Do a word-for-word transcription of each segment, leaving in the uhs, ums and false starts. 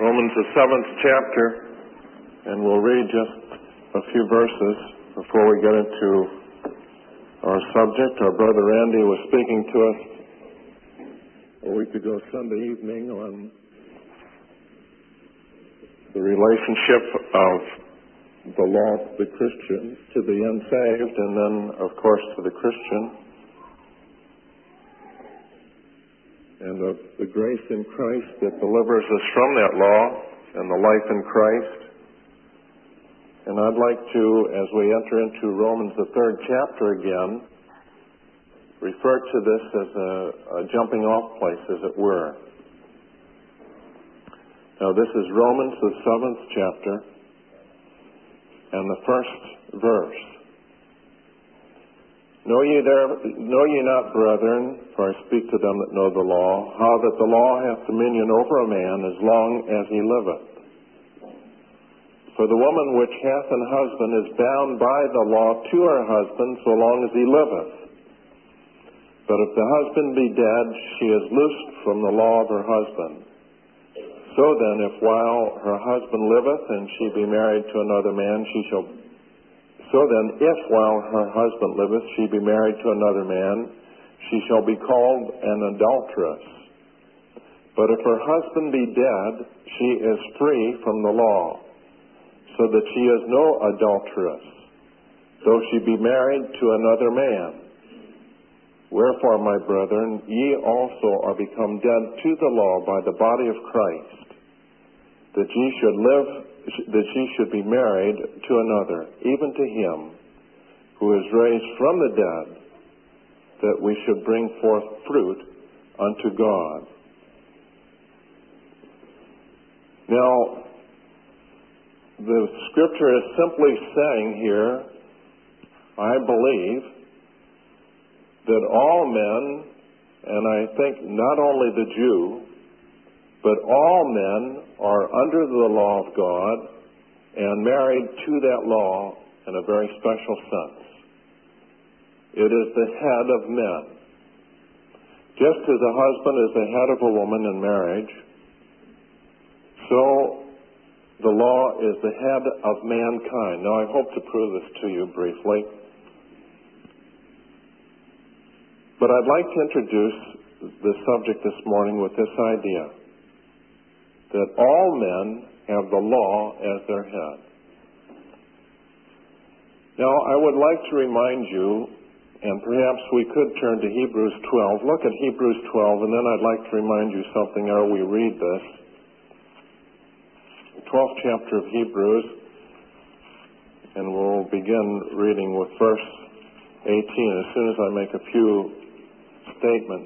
Romans, the seventh chapter, and we'll read just a few verses before we get into our subject. Our brother Randy was speaking to us a week ago Sunday evening on the relationship of the lost, the Christians, to the unsaved, and then, of course, to the Christian, and of the grace in Christ that delivers us from that law and the life in Christ. And I'd like to, as we enter into Romans, the third chapter again, refer to this as a, a jumping off place, as it were. Now, this is Romans, the seventh chapter, and the first verse. Know ye, there, know ye not, brethren, for I speak to them that know the law, how that the law hath dominion over a man as long as he liveth. For the woman which hath an husband is bound by the law to her husband so long as he liveth. But if the husband be dead, she is loosed from the law of her husband. So then, if while her husband liveth and she be married to another man, she shall So then, if while her husband liveth she be married to another man, she shall be called an adulteress. But if her husband be dead, she is free from the law, so that she is no adulteress, though she be married to another man. Wherefore, my brethren, ye also are become dead to the law by the body of Christ, that ye should live that she should be married to another, even to him who is raised from the dead, that we should bring forth fruit unto God. Now, the scripture is simply saying here, I believe, that all men, and I think not only the Jew, but all men are under the law of God and married to that law in a very special sense. It is the head of men. Just as a husband is the head of a woman in marriage, so the law is the head of mankind. Now, I hope to prove this to you briefly. But I'd like to introduce the subject this morning with this idea, that all men have the law as their head. Now, I would like to remind you, and perhaps we could turn to Hebrews twelve. Look at Hebrews twelve, and then I'd like to remind you something ere we read this. The twelfth chapter of Hebrews, and we'll begin reading with verse eighteen as soon as I make a few statements.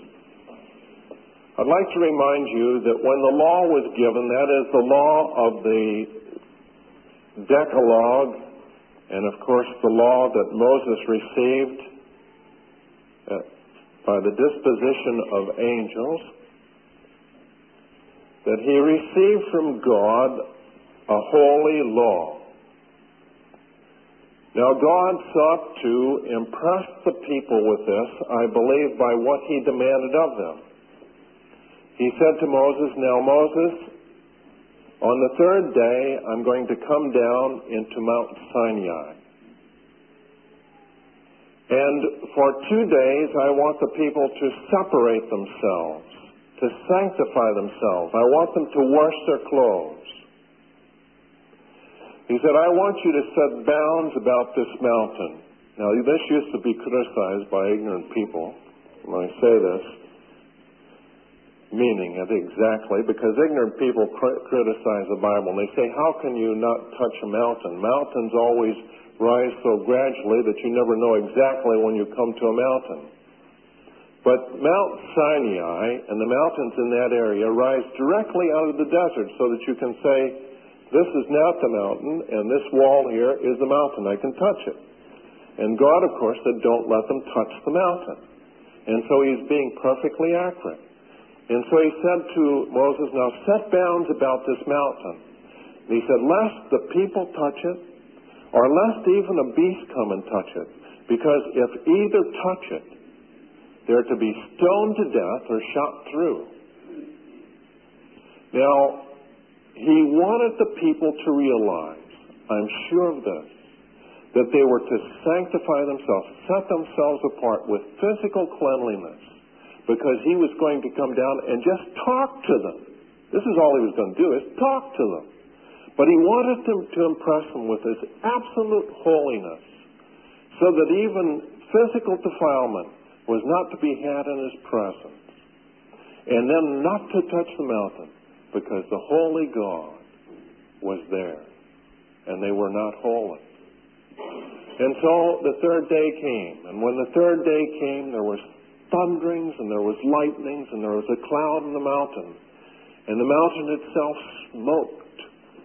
I'd like to remind you that when the law was given, that is the law of the Decalogue, and of course the law that Moses received uh, by the disposition of angels, that he received from God a holy law. Now, God sought to impress the people with this, I believe, by what he demanded of them. He said to Moses, now Moses, on the third day I'm going to come down into Mount Sinai. And for two days I want the people to separate themselves, to sanctify themselves. I want them to wash their clothes. He said, I want you to set bounds about this mountain. Now, this used to be criticized by ignorant people when I say this. Meaning it exactly, because ignorant people cr- criticize the Bible, and they say, how can you not touch a mountain? Mountains always rise so gradually that you never know exactly when you come to a mountain. But Mount Sinai and the mountains in that area rise directly out of the desert, so that you can say, this is not the mountain, and this wall here is the mountain. I can touch it. And God, of course, said, don't let them touch the mountain. And so he's being perfectly accurate. And so he said to Moses, now set bounds about this mountain. And he said, lest the people touch it, or lest even a beast come and touch it. Because if either touch it, they're to be stoned to death or shot through. Now, he wanted the people to realize, I'm sure of this, that they were to sanctify themselves, set themselves apart with physical cleanliness, because he was going to come down and just talk to them. This is all he was going to do, is talk to them. But he wanted them to impress them with his absolute holiness, so that even physical defilement was not to be had in his presence. And then not to touch the mountain, because the holy God was there, and they were not holy. And so the third day came, and when the third day came, there was thunderings, and there was lightnings, and there was a cloud in the mountain, and the mountain itself smoked.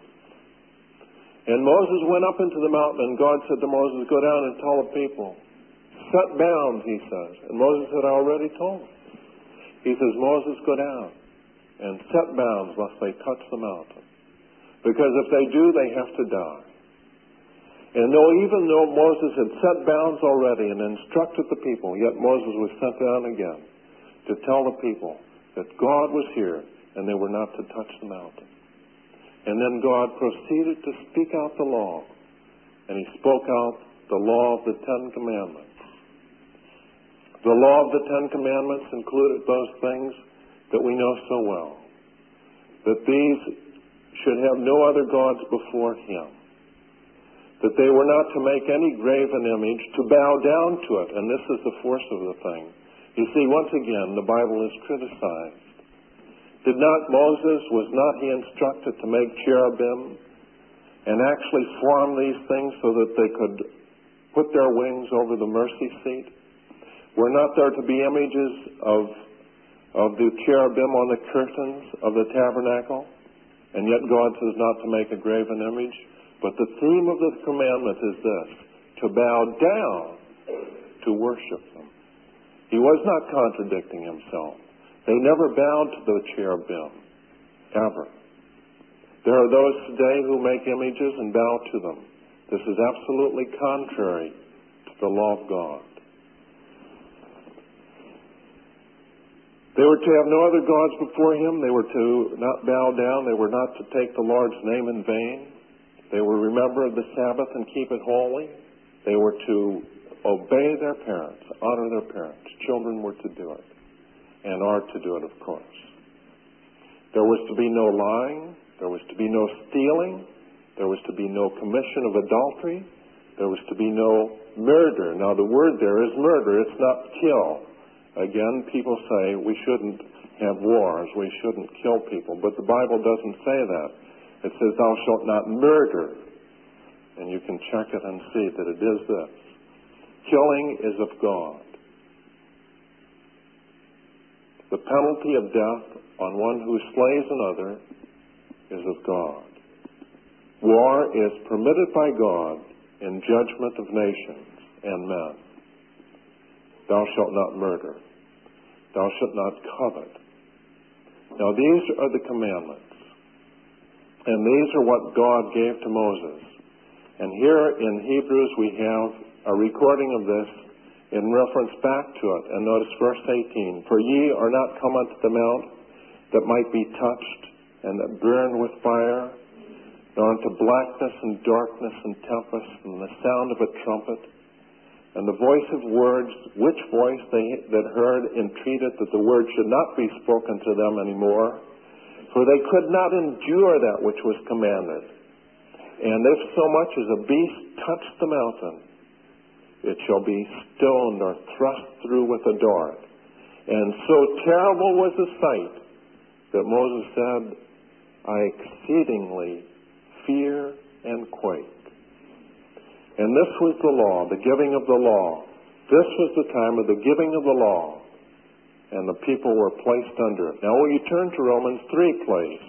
And Moses went up into the mountain, and God said to Moses, go down and tell the people. Set bounds, he says. And Moses said, I already told them. He says, Moses, go down and set bounds lest they touch the mountain. Because if they do, they have to die. And though even though Moses had set bounds already and instructed the people, yet Moses was sent down again to tell the people that God was here and they were not to touch the mountain. And then God proceeded to speak out the law, and he spoke out the law of the Ten Commandments. The law of the Ten Commandments included those things that we know so well, that these should have no other gods before him, that they were not to make any graven image, to bow down to it, and this is the force of the thing. You see, once again, the Bible is criticized. Did not Moses, was not he instructed to make cherubim and actually form these things so that they could put their wings over the mercy seat? Were not there to be images of, of the cherubim on the curtains of the tabernacle? And yet God says not to make a graven image. But the theme of the commandment is this, to bow down to worship them. He was not contradicting himself. They never bowed to the cherubim, ever. There are those today who make images and bow to them. This is absolutely contrary to the law of God. They were to have no other gods before him. They were to not bow down. They were not to take the Lord's name in vain. They were to remember the Sabbath and keep it holy. They were to obey their parents, honor their parents. Children were to do it, and are to do it, of course. There was to be no lying. There was to be no stealing. There was to be no commission of adultery. There was to be no murder. Now, the word there is murder. It's not kill. Again, people say we shouldn't have wars. We shouldn't kill people. But the Bible doesn't say that. It says, thou shalt not murder. And you can check it and see that it is this. Killing is of God. The penalty of death on one who slays another is of God. War is permitted by God in judgment of nations and men. Thou shalt not murder. Thou shalt not covet. Now these are the commandments. And these are what God gave to Moses. And here in Hebrews we have a recording of this in reference back to it. And notice verse eighteen. For ye are not come unto the mount that might be touched and that burn with fire, nor unto blackness and darkness and tempest and the sound of a trumpet, and the voice of words, which voice they that heard entreated that the word should not be spoken to them any more, for they could not endure that which was commanded. And if so much as a beast touch the mountain, it shall be stoned or thrust through with a dart. And so terrible was the sight that Moses said, I exceedingly fear and quake. And this was the law, the giving of the law. This was the time of the giving of the law. And the people were placed under it. Now will you turn to Romans three, please?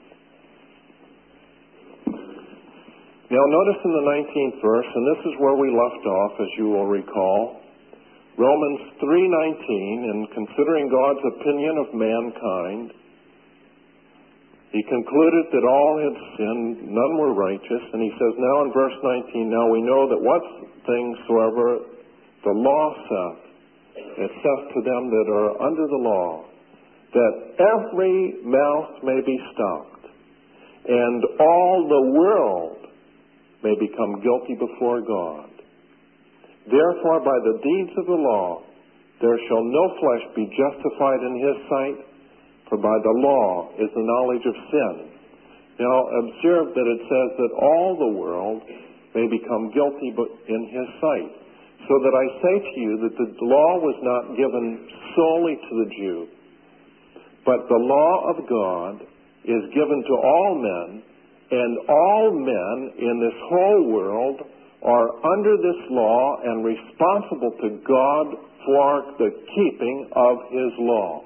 Now notice in the nineteenth verse, and this is where we left off, as you will recall, Romans three nineteen, in considering God's opinion of mankind, he concluded that all had sinned, none were righteous, and he says now in verse nineteen, now we know that what things soever the law saith, it saith to them that are under the law, that every mouth may be stopped, and all the world may become guilty before God. Therefore, by the deeds of the law, there shall no flesh be justified in his sight, for by the law is the knowledge of sin. Now, observe that it says that all the world may become guilty in his sight. So that I say to you that the law was not given solely to the Jew, but the law of God is given to all men, and all men in this whole world are under this law and responsible to God for the keeping of his law.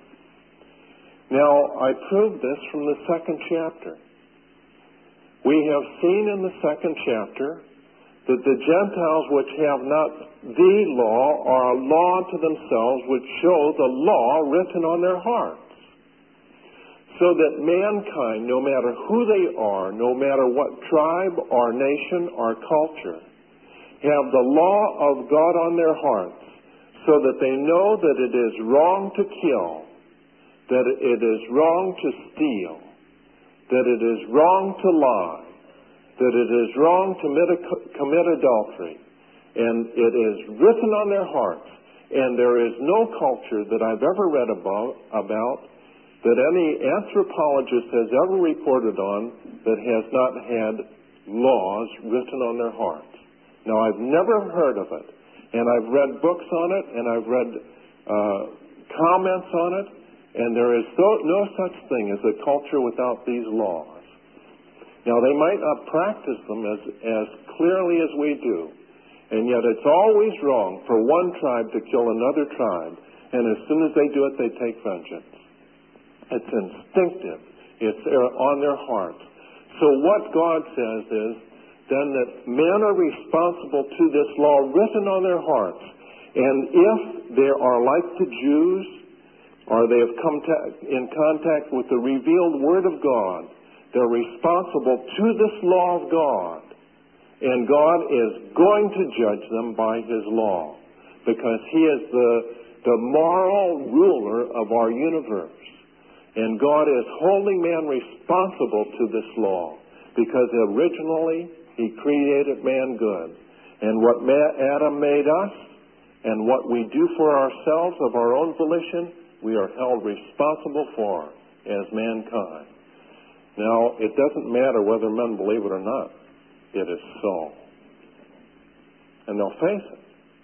Now, I prove this from the second chapter. We have seen in the second chapter that the Gentiles which have not the law are a law to themselves, which show the law written on their hearts. So that mankind, no matter who they are, no matter what tribe or nation or culture, have the law of God on their hearts, so that they know that it is wrong to kill, that it is wrong to steal, that it is wrong to lie, that it is wrong to commit adultery, and it is written on their hearts. And there is no culture that I've ever read about, about that any anthropologist has ever reported on that has not had laws written on their hearts. Now, I've never heard of it, and I've read books on it, and I've read uh, comments on it, and there is no, no such thing as a culture without these laws. Now, they might not practice them as, as clearly as we do, and yet it's always wrong for one tribe to kill another tribe, and as soon as they do it, they take vengeance. It's instinctive. It's on their hearts. So what God says is then that men are responsible to this law written on their hearts, and if they are like the Jews, or they have come to, in contact with the revealed Word of God, they're responsible to this law of God. And God is going to judge them by his law, because he is the, the moral ruler of our universe. And God is holding man responsible to this law, because originally he created man good. And what Adam made us and what we do for ourselves of our own volition, we are held responsible for as mankind. Now, it doesn't matter whether men believe it or not. It is so. And they'll face it.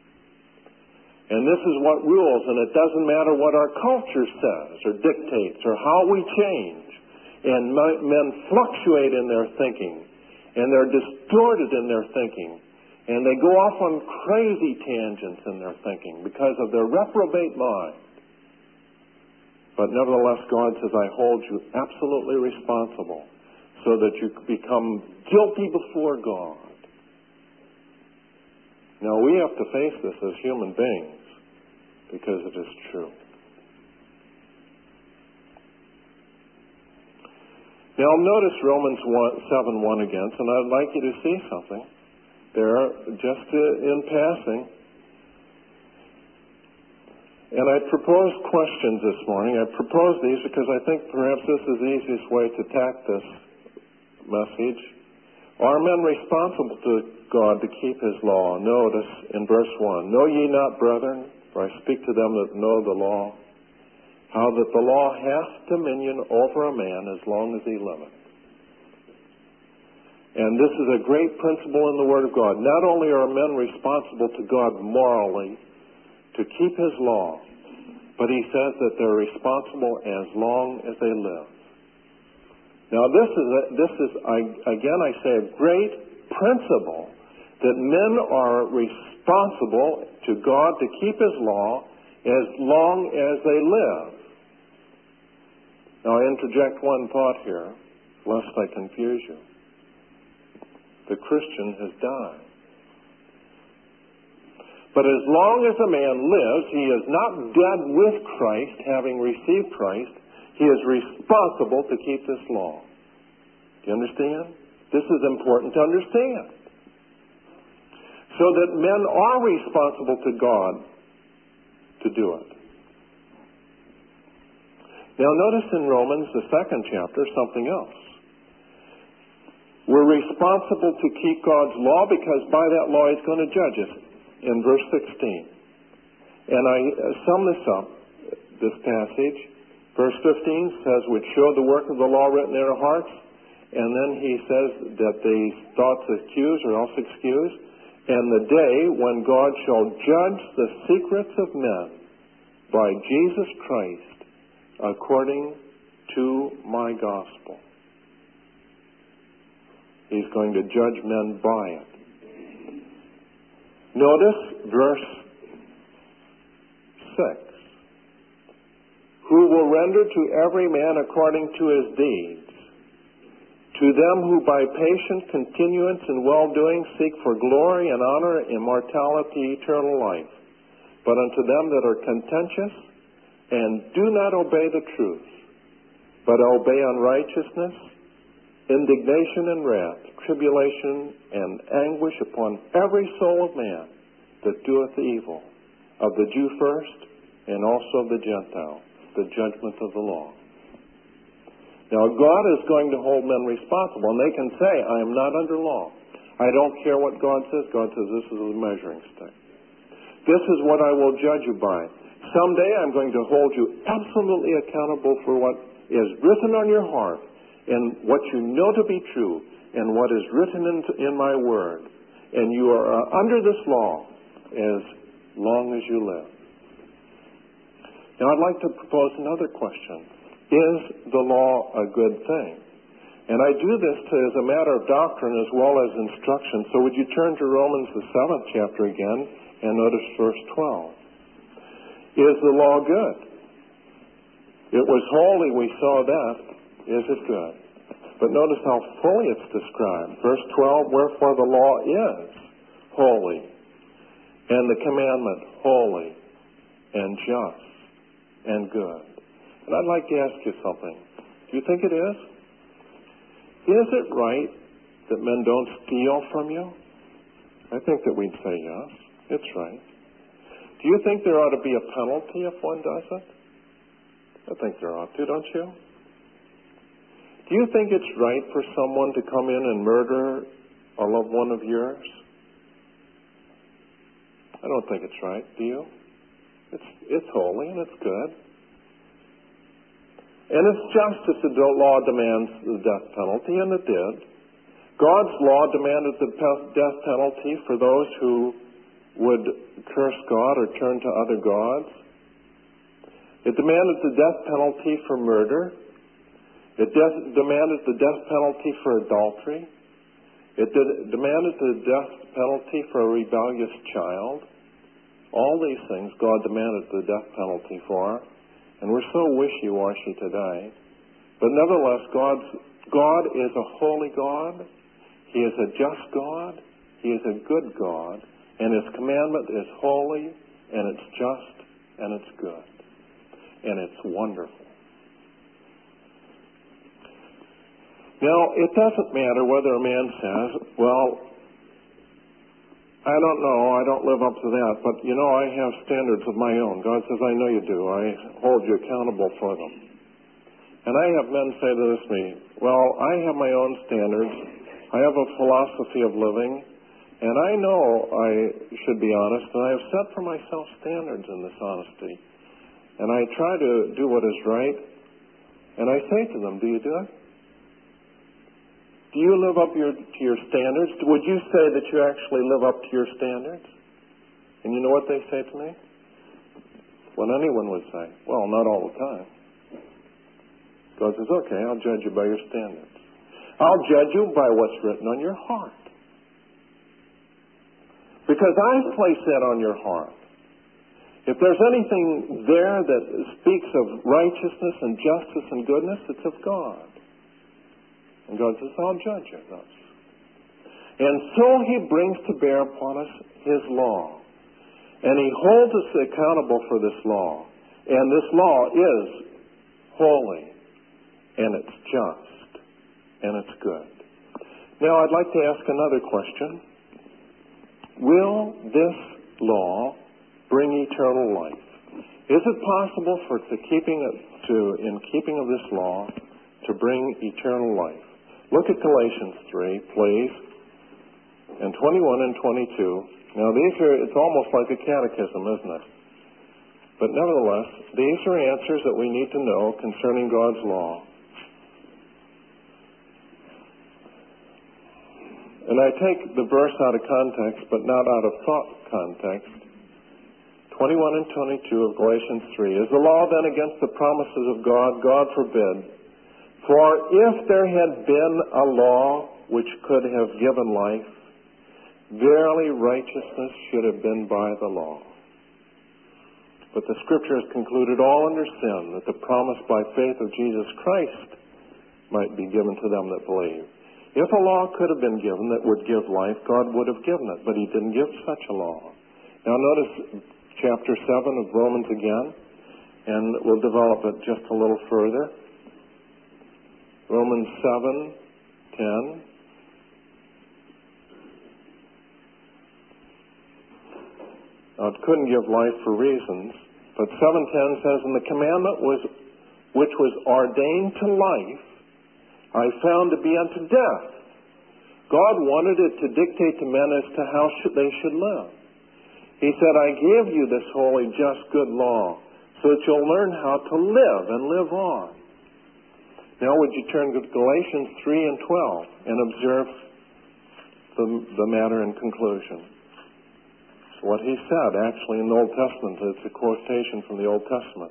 And this is what rules, and it doesn't matter what our culture says or dictates or how we change. And men fluctuate in their thinking, and they're distorted in their thinking, and they go off on crazy tangents in their thinking because of their reprobate mind. But nevertheless, God says, I hold you absolutely responsible so that you become guilty before God. Now, we have to face this as human beings because it is true. Now, notice Romans seven one again, and I'd like you to see something there just to, in passing. And I proposed questions this morning. I proposed these because I think perhaps this is the easiest way to tack this message. Are men responsible to God to keep his law? Notice in verse one, know ye not, brethren, for I speak to them that know the law, how that the law hath dominion over a man as long as he liveth. And this is a great principle in the Word of God. Not only are men responsible to God morally to keep his law, but he says that they're responsible as long as they live. Now this is, a, this is I, again I say, a great principle that men are responsible to God to keep his law as long as they live. Now I interject one thought here, lest I confuse you. The Christian has died. But as long as a man lives, he is not dead with Christ, having received Christ. He is responsible to keep this law. Do you understand? This is important to understand. So that men are responsible to God to do it. Now notice in Romans, the second chapter, something else. We're responsible to keep God's law because by that law He's going to judge us in verse sixteen. And I sum this up, this passage. Verse fifteen says, which showed the work of the law written in our hearts. And then he says that these thoughts accuse or else excuse. And the day when God shall judge the secrets of men by Jesus Christ according to my gospel. He's going to judge men by it. Notice verse six. Who will render to every man according to his deeds. To them who by patient continuance in well-doing seek for glory and honor, immortality, eternal life. But unto them that are contentious and do not obey the truth, but obey unrighteousness, indignation and wrath, tribulation and anguish upon every soul of man that doeth evil, of the Jew first, and also of the Gentile, the judgment of the law. Now, God is going to hold men responsible, and they can say, I am not under law. I don't care what God says. God says this is a measuring stick. This is what I will judge you by. Someday I'm going to hold you absolutely accountable for what is written on your heart and what you know to be true and what is written in, in my word. And you are uh, under this law as long as you live. Now, I'd like to propose another question. Is the law a good thing? And I do this to, as a matter of doctrine as well as instruction. So would you turn to Romans, the seventh chapter again, and notice verse twelve. Is the law good? It was holy, we saw that. Is it good? But notice how fully it's described. Verse twelve, wherefore the law is holy, and the commandment holy, and just, and good. And I'd like to ask you something. Do you think it is? Is it right that men don't steal from you? I think that we'd say yes. It's right. Do you think there ought to be a penalty if one does it? I think there ought to, don't you? Do you think it's right for someone to come in and murder a loved one of yours? I don't think it's right, do you? It's, it's holy and it's good. And it's justice that the law demands the death penalty, and it did. God's law demanded the death penalty for those who would curse God or turn to other gods. It demanded the death penalty for murder. It de- demanded the death penalty for adultery. It did, demanded the death penalty for a rebellious child. All these things God demanded the death penalty for. And we're so wishy-washy today. But nevertheless, God's, God is a holy God. He is a just God. He is a good God. And His commandment is holy, and it's just, and it's good. And it's wonderful. Now, it doesn't matter whether a man says, well, I don't know, I don't live up to that, but you know, I have standards of my own. God says, I know you do. I hold you accountable for them. And I have men say to this me, well, I have my own standards. I have a philosophy of living, and I know I should be honest, and I have set for myself standards in this honesty. And I try to do what is right, and I say to them, do you do it? Do you live up your, to your standards? Would you say that you actually live up to your standards? And you know what they say to me? What anyone would say. Well, not all the time. God says, okay, I'll judge you by your standards. I'll judge you by what's written on your heart. Because I've placed that on your heart. If there's anything there that speaks of righteousness and justice and goodness, it's of God. And God says, I'll judge you thus. And so He brings to bear upon us His law. And He holds us accountable for this law. And this law is holy, and it's just, and it's good. Now, I'd like to ask another question. Will this law bring eternal life? Is it possible for the keeping of, to, in keeping of this law to bring eternal life? Look at Galatians three, please, and twenty-one and twenty-two. Now these are, it's almost like a catechism, isn't it? But nevertheless, these are answers that we need to know concerning God's law. And I take the verse out of context, but not out of thought context. twenty-one and twenty-two of Galatians three. Is the law then against the promises of God? God forbid. For if there had been a law which could have given life, verily righteousness should have been by the law. But the Scripture has concluded all under sin, that the promise by faith of Jesus Christ might be given to them that believe. If a law could have been given that would give life, God would have given it, but He didn't give such a law. Now notice chapter seven of Romans again, and we'll develop it just a little further. Romans seven ten. Now, it couldn't give life for reasons, but seven ten says, and the commandment was, which was ordained to life, I found to be unto death. God wanted it to dictate to men as to how should they should live. He said, I give you this holy, just, good law, so that you'll learn how to live and live on. Now would you turn to Galatians three and twelve and observe the, the matter in conclusion. What he said, actually, in the Old Testament. It's a quotation from the Old Testament.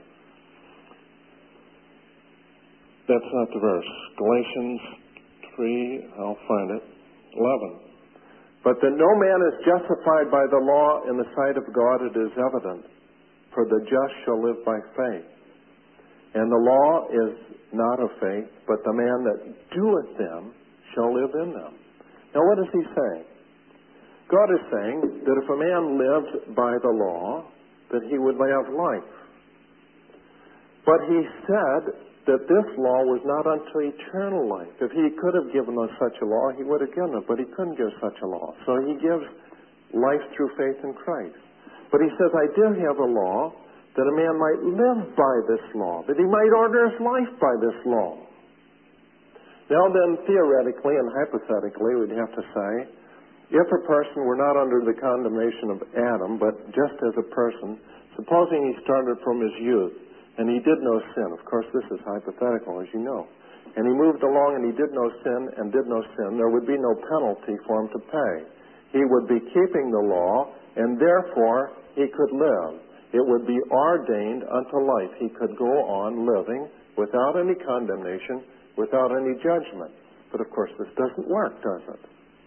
That's not the verse. Galatians three, I'll find it, eleven. But that no man is justified by the law in the sight of God, it is evident, for the just shall live by faith. And the law is not of faith, but the man that doeth them shall live in them. Now what is he saying? God is saying that if a man lived by the law, that he would have life. But he said that this law was not unto eternal life. If he could have given us such a law, he would have given it, but he couldn't give such a law. So he gives life through faith in Christ. But he says, I did have a law that a man might live by this law, that he might order his life by this law. Now then, theoretically and hypothetically, we'd have to say, if a person were not under the condemnation of Adam, but just as a person, supposing he started from his youth, and he did no sin. Of course, this is hypothetical, as you know. And he moved along and he did no sin and did no sin. There would be no penalty for him to pay. He would be keeping the law, and therefore he could live. It would be ordained unto life. He could go on living without any condemnation, without any judgment. But of course, this doesn't work, does it?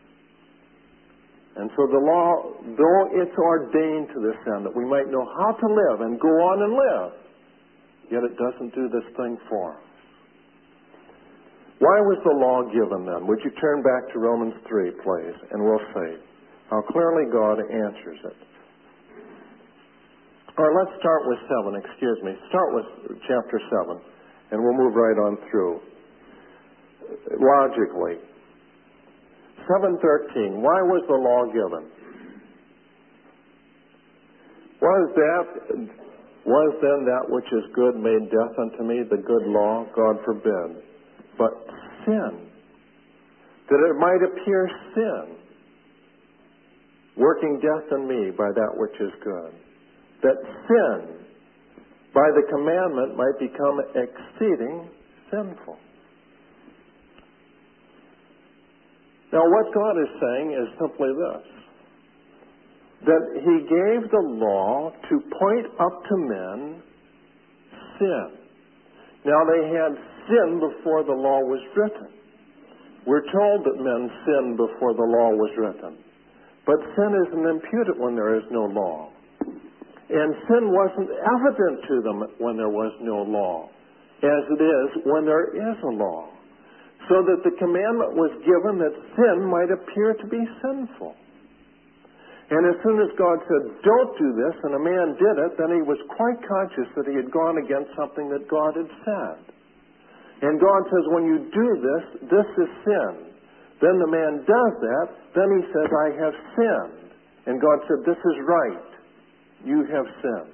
And so the law, though it's ordained to this end, that we might know how to live and go on and live, yet it doesn't do this thing for us. Why was the law given then? Would you turn back to Romans three, please, and we'll see how clearly God answers it. Or let's start with seven, excuse me. Start with chapter seven, and we'll move right on through. Logically, seven thirteen, why was the law given? Was that, was then that which is good made death unto me, the good law? God forbid. But sin, that it might appear sin, working death in me by that which is good. That sin, by the commandment, might become exceeding sinful. Now, what God is saying is simply this, that He gave the law to point up to men sin. Now, they had sin before the law was written. We're told that men sinned before the law was written. But sin isn't imputed when there is no law. And sin wasn't evident to them when there was no law, as it is when there is a law. So that the commandment was given that sin might appear to be sinful. And as soon as God said, don't do this, and a man did it, then he was quite conscious that he had gone against something that God had said. And God says, when you do this, this is sin. Then the man does that, then he says, I have sinned. And God said, this is right. You have sinned.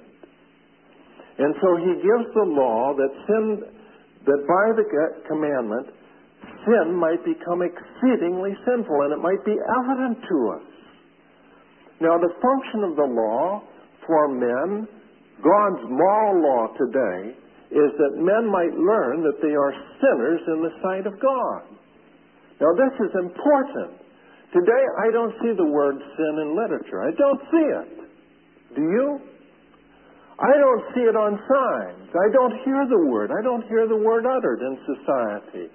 And so he gives the law that sin, that by the commandment, sin might become exceedingly sinful, and it might be evident to us. Now, the function of the law for men, God's moral law today, is that men might learn that they are sinners in the sight of God. Now, this is important. Today, I don't see the word sin in literature. I don't see it. Do you? I don't see it on signs. I don't hear the word. I don't hear the word uttered in society.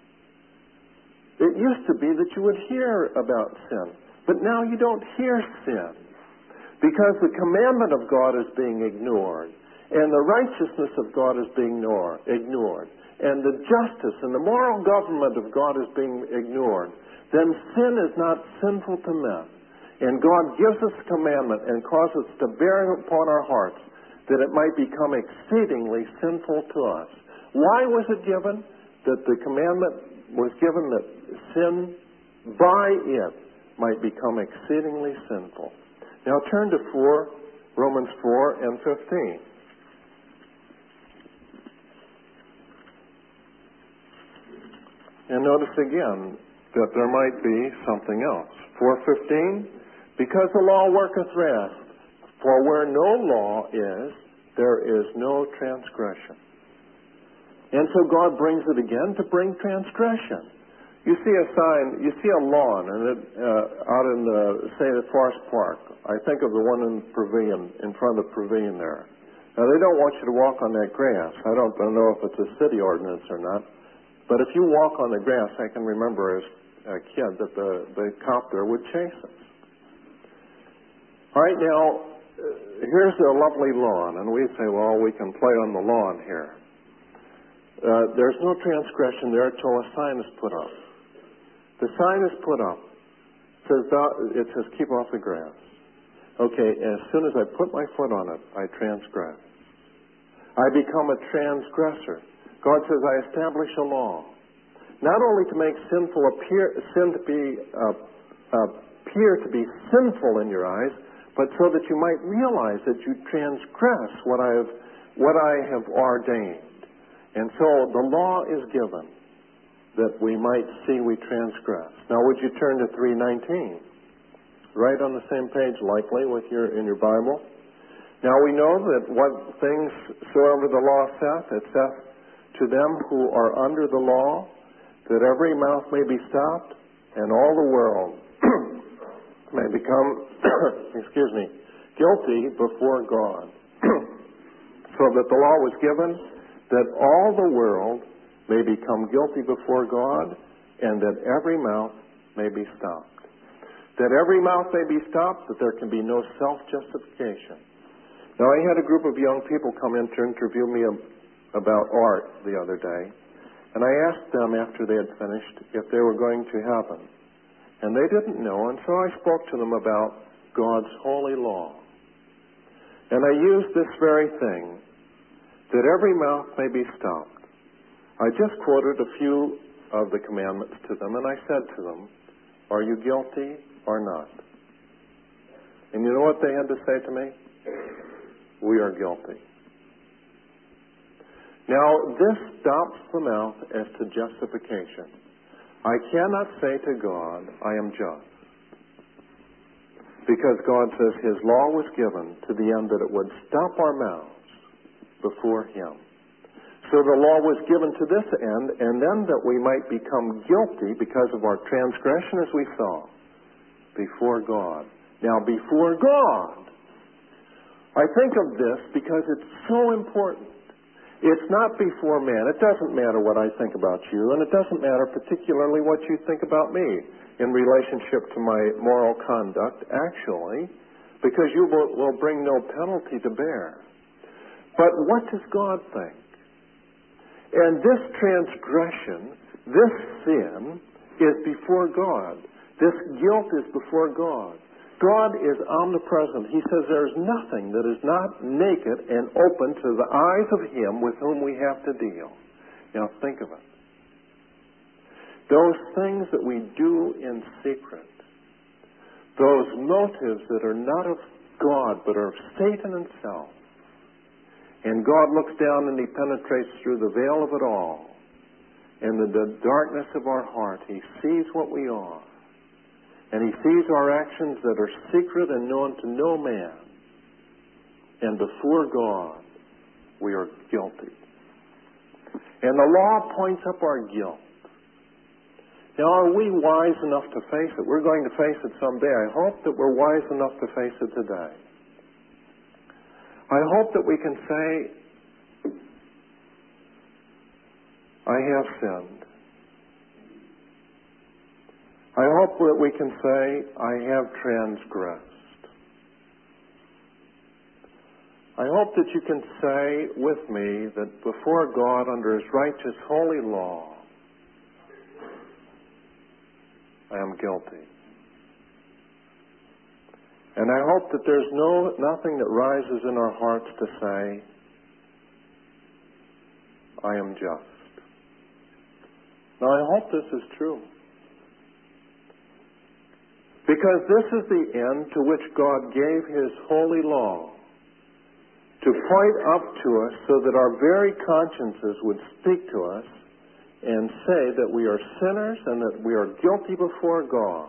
It used to be that you would hear about sin, but now you don't hear sin because the commandment of God is being ignored, and the righteousness of God is being ignored, and the justice and the moral government of God is being ignored. Then sin is not sinful to men. And God gives us a commandment and causes us to bear upon our hearts that it might become exceedingly sinful to us. Why was it given? That the commandment was given that sin by it might become exceedingly sinful. Now turn to four, Romans four and fifteen. And notice again that there might be something else. four fifteen, because the law worketh wrath, for where no law is, there is no transgression. And so God brings it again to bring transgression. You see a sign, you see a lawn and it, uh, out in, the, say, the Forest Park. I think of the one in Pavilion, in front of the Pavilion there. Now, they don't want you to walk on that grass. I don't know if it's a city ordinance or not. But if you walk on the grass, I can remember as a kid that the, the cop there would chase us. All right, now, uh, here's a lovely lawn, and we say, well, we can play on the lawn here. Uh, there's no transgression there until a sign is put up. The sign is put up. It says, it says, keep off the grass. Okay, as soon as I put my foot on it, I transgress. I become a transgressor. God says, I establish a law. Not only to make sinful appear, sin to be, uh, uh, appear to be sinful in your eyes, but so that you might realize that you transgress what I have, what I have ordained. And so the law is given that we might see we transgress. Now, would you turn to three nineteen? Right on the same page, likely, with your in your Bible. Now, we know that what things soever the law saith, it saith to them who are under the law, that every mouth may be stopped, and all the world may become, excuse me, guilty before God. So that the law was given that all the world may become guilty before God, and that every mouth may be stopped. That every mouth may be stopped, that there can be no self-justification. Now, I had a group of young people come in to interview me about art the other day, and I asked them after they had finished if they were going to heaven. And they didn't know, and so I spoke to them about God's holy law. And I used this very thing, that every mouth may be stopped. I just quoted a few of the commandments to them, and I said to them, are you guilty or not? And you know what they had to say to me? We are guilty. Now, this stops the mouth as to justification. I cannot say to God, I am just. Because God says His law was given to the end that it would stop our mouths before Him. So the law was given to this end, and then that we might become guilty because of our transgression, as we saw, before God. Now, before God, I think of this because it's so important. It's not before man. It doesn't matter what I think about you, and it doesn't matter particularly what you think about me in relationship to my moral conduct, actually, because you will, will bring no penalty to bear. But what does God think? And this transgression, this sin, is before God. This guilt is before God. God is omnipresent. He says there's nothing that is not naked and open to the eyes of Him with whom we have to deal. Now think of it. Those things that we do in secret, those motives that are not of God but are of Satan himself, and God looks down and He penetrates through the veil of it all, in the, the darkness of our heart, He sees what we are. And He sees our actions that are secret and known to no man. And before God, we are guilty. And the law points up our guilt. Now, are we wise enough to face it? We're going to face it someday. I hope that we're wise enough to face it today. I hope that we can say, I have sinned. I hope that we can say, I have transgressed. I hope that you can say with me that before God, under His righteous, holy law, I am guilty. And I hope that there's no nothing that rises in our hearts to say, I am just. Now, I hope this is true. Because this is the end to which God gave His holy law, to point up to us so that our very consciences would speak to us and say that we are sinners and that we are guilty before God.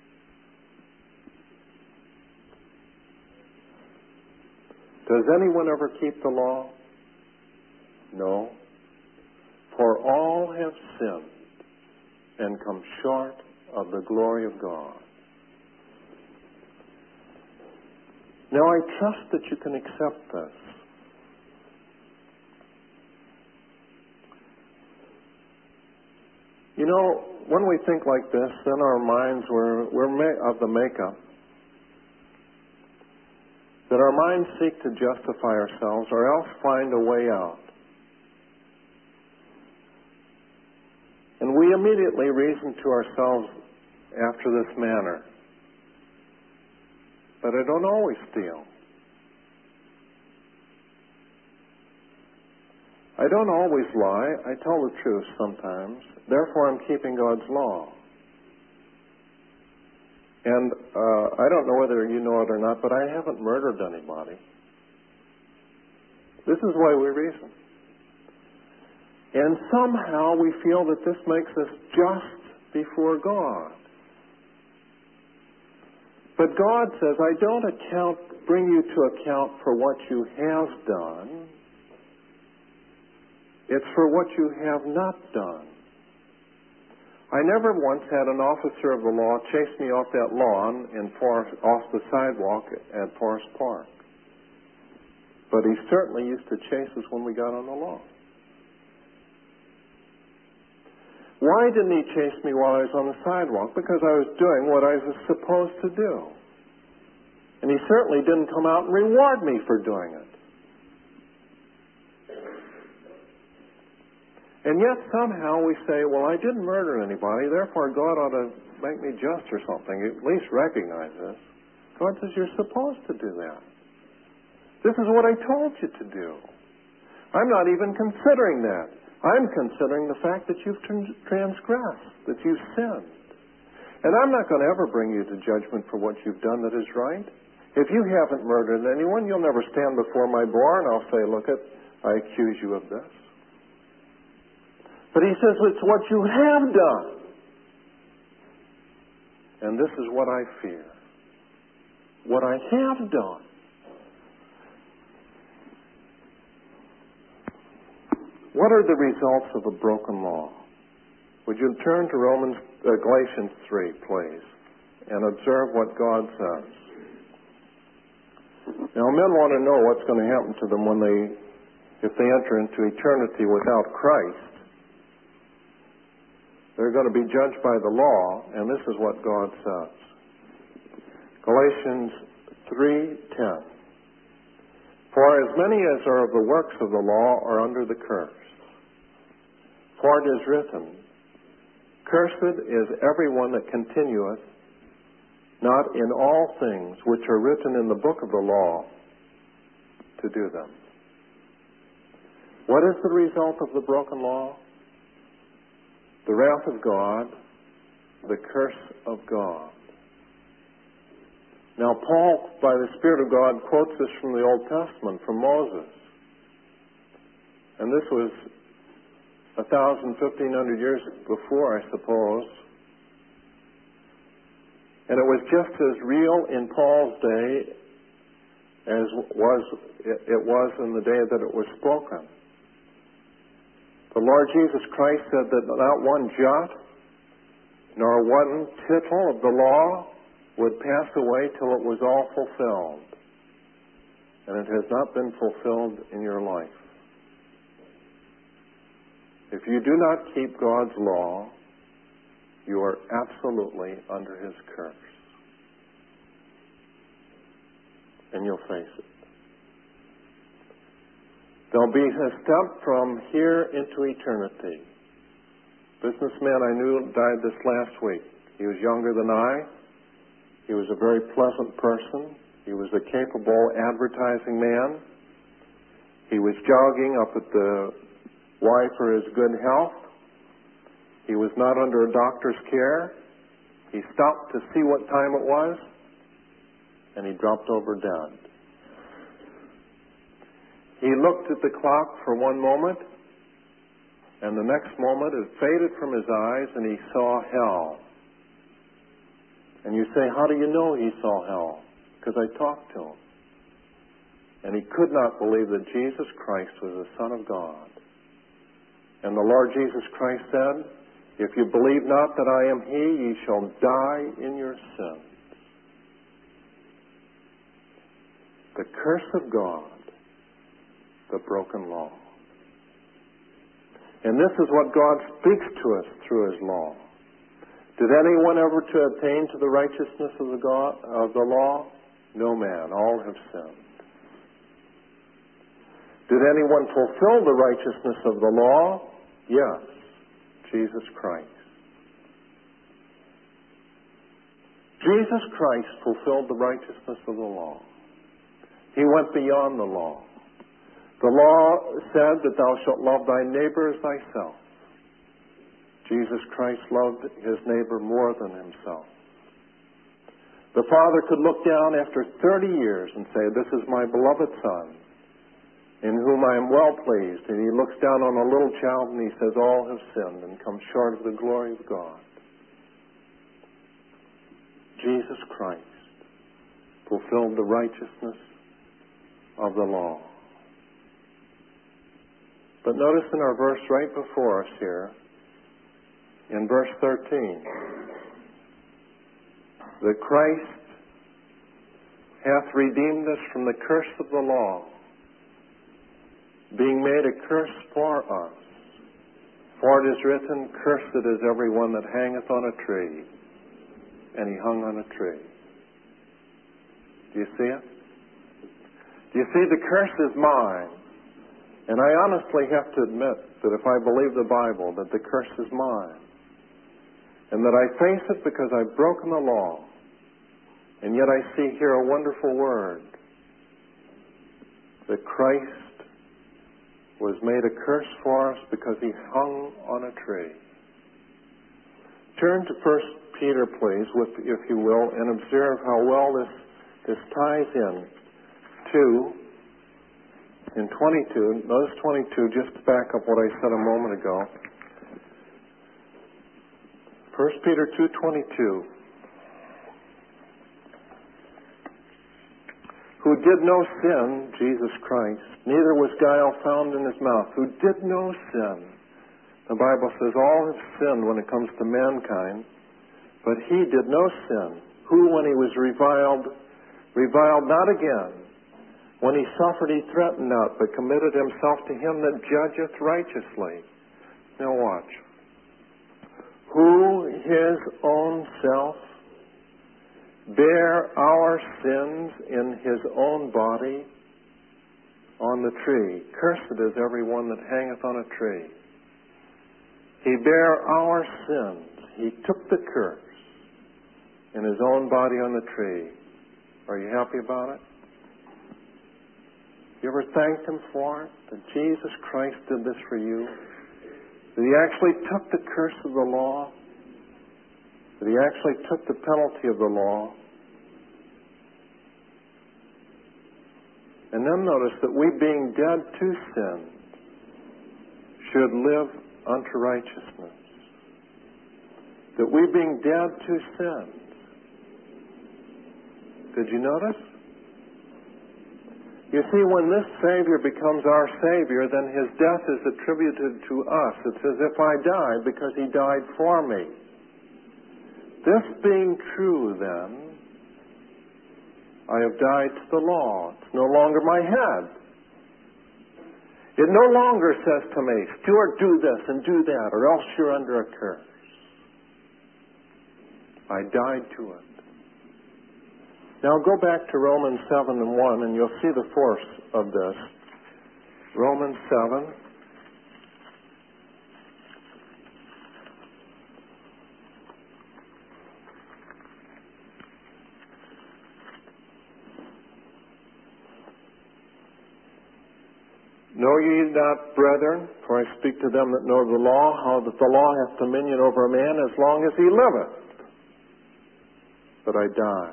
Does anyone ever keep the law? No. For all have sinned and come short of the glory of God. Now, I trust that you can accept this. You know, when we think like this, then our minds were, we're ma- of the makeup that our minds seek to justify ourselves or else find a way out. And we immediately reason to ourselves after this manner. But I don't always steal. I don't always lie. I tell the truth sometimes. Therefore, I'm keeping God's law. And uh, I don't know whether you know it or not, but I haven't murdered anybody. This is why we reason. And somehow we feel that this makes us just before God. But God says, I don't account, bring you to account for what you have done. It's for what you have not done. I never once had an officer of the law chase me off that lawn in Forest, off the sidewalk at Forest Park. But he certainly used to chase us when we got on the lawn. Why didn't he chase me while I was on the sidewalk? Because I was doing what I was supposed to do. And he certainly didn't come out and reward me for doing it. And yet somehow we say, well, I didn't murder anybody, therefore God ought to make me just or something. At least recognize this. God says you're supposed to do that. This is what I told you to do. I'm not even considering that. I'm considering the fact that you've transgressed, that you've sinned. And I'm not going to ever bring you to judgment for what you've done that is right. If you haven't murdered anyone, you'll never stand before my bar and I'll say, look, it, I accuse you of this. But he says, it's what you have done. And this is what I fear. What I have done. What are the results of a broken law? Would you turn to Romans, uh, Galatians three, please, and observe what God says. Now, men want to know what's going to happen to them when they, if they enter into eternity without Christ. They're going to be judged by the law, and this is what God says. Galatians three ten. For as many as are of the works of the law are under the curse. For it is written, Cursed is everyone that continueth not in all things which are written in the book of the law to do them. What is the result of the broken law? The wrath of God, the curse of God. Now, Paul, by the Spirit of God, quotes this from the Old Testament, from Moses. And this was a thousand, fifteen hundred years before, I suppose. And it was just as real in Paul's day as was it was in the day that it was spoken. The Lord Jesus Christ said that not one jot nor one tittle of the law would pass away till it was all fulfilled. And it has not been fulfilled in your life. If you do not keep God's law, you are absolutely under His curse. And you'll face it. There'll be a step from here into eternity. Businessman I knew died this last week. He was younger than I. He was a very pleasant person. He was a capable advertising man. He was jogging up at the Y for his good health. He was not under a doctor's care. He stopped to see what time it was, and he dropped over dead. He looked at the clock for one moment, and the next moment it faded from his eyes, and he saw hell. And you say, how do you know he saw hell? Because I talked to him. And he could not believe that Jesus Christ was the Son of God. And the Lord Jesus Christ said, if you believe not that I am He, ye shall die in your sins. The curse of God, the broken law. And this is what God speaks to us through His law. Did anyone ever to attain to the righteousness of the God of the law? No man. All have sinned. Did anyone fulfill the righteousness of the law? Yes, Jesus Christ. Jesus Christ fulfilled the righteousness of the law. He went beyond the law. The law said that thou shalt love thy neighbor as thyself. Jesus Christ loved His neighbor more than Himself. The Father could look down after thirty years and say, this is my beloved Son, in whom I am well pleased. And He looks down on a little child and He says, all have sinned and come short of the glory of God. Jesus Christ fulfilled the righteousness of the law. But notice in our verse right before us here, in verse thirteen, that Christ hath redeemed us from the curse of the law, being made a curse for us. For it is written, cursed is every one that hangeth on a tree. And He hung on a tree. Do you see it? Do you see, the curse is mine. And I honestly have to admit that if I believe the Bible, that the curse is mine. And that I face it because I've broken the law. And yet I see here a wonderful word. That Christ was made a curse for us because He hung on a tree. Turn to First Peter, please, with, if you will, and observe how well this, this ties in to, in twenty-two, notice twenty-two, just to back up what I said a moment ago. First Peter two twenty-two. Who did no sin, Jesus Christ, neither was guile found in His mouth. Who did no sin. The Bible says all have sinned when it comes to mankind, but He did no sin. Who, when He was reviled, reviled not again. When He suffered, He threatened not, but committed Himself to Him that judgeth righteously. Now watch. Who His own self bare our sins in His own body on the tree. Cursed is every one that hangeth on a tree. He bare our sins. He took the curse in His own body on the tree. Are you happy about it? You ever thanked Him for it? That Jesus Christ did this for you? That He actually took the curse of the law? That He actually took the penalty of the law? And then notice that we, being dead to sin, should live unto righteousness. That we being dead to sins. Did you notice? You see, when this Savior becomes our Savior, then His death is attributed to us. It's as if I died because He died for me. This being true, then, I have died to the law. It's no longer my head. It no longer says to me, Stuart, do this and do that, or else you're under a curse. I died to it. Now go back to Romans seven and one, and you'll see the force of this. Romans seven. Know ye not, brethren, for I speak to them that know the law, how that the law hath dominion over a man as long as he liveth. But I die.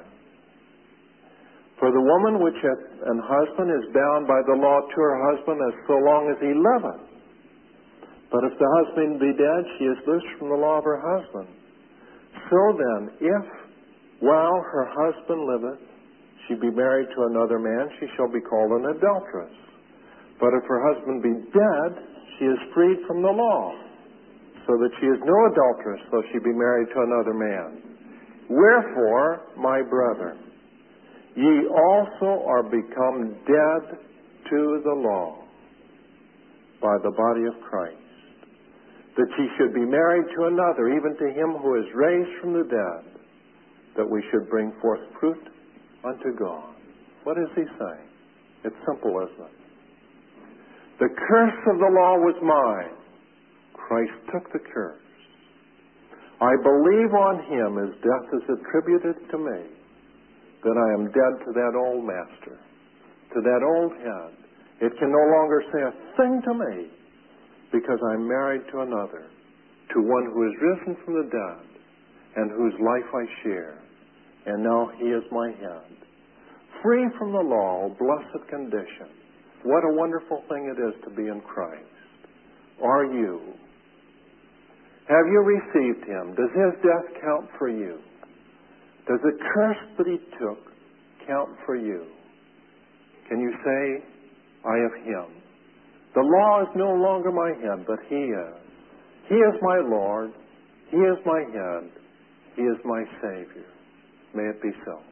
For the woman which hath an husband is bound by the law to her husband as so long as he liveth. But if the husband be dead, she is loosed from the law of her husband. So then, if while her husband liveth, she be married to another man, she shall be called an adulteress. But if her husband be dead, she is freed from the law, so that she is no adulteress, though she be married to another man. Wherefore, my brethren, ye also are become dead to the law by the body of Christ, that ye should be married to another, even to him who is raised from the dead, that we should bring forth fruit unto God. What is he saying? It's simple, isn't it? The curse of the law was mine. Christ took the curse. I believe on him as death is attributed to me, that I am dead to that old master, to that old head. It can no longer say a thing to me because I'm married to another, to one who is risen from the dead and whose life I share. And now he is my head. Free from the law, blessed condition. What a wonderful thing it is to be in Christ. Are you? Have you received him? Does his death count for you? Does the curse that he took count for you? Can you say, I have him? The law is no longer my head, but he is. He is my Lord. He is my head. He is my Savior. May it be so.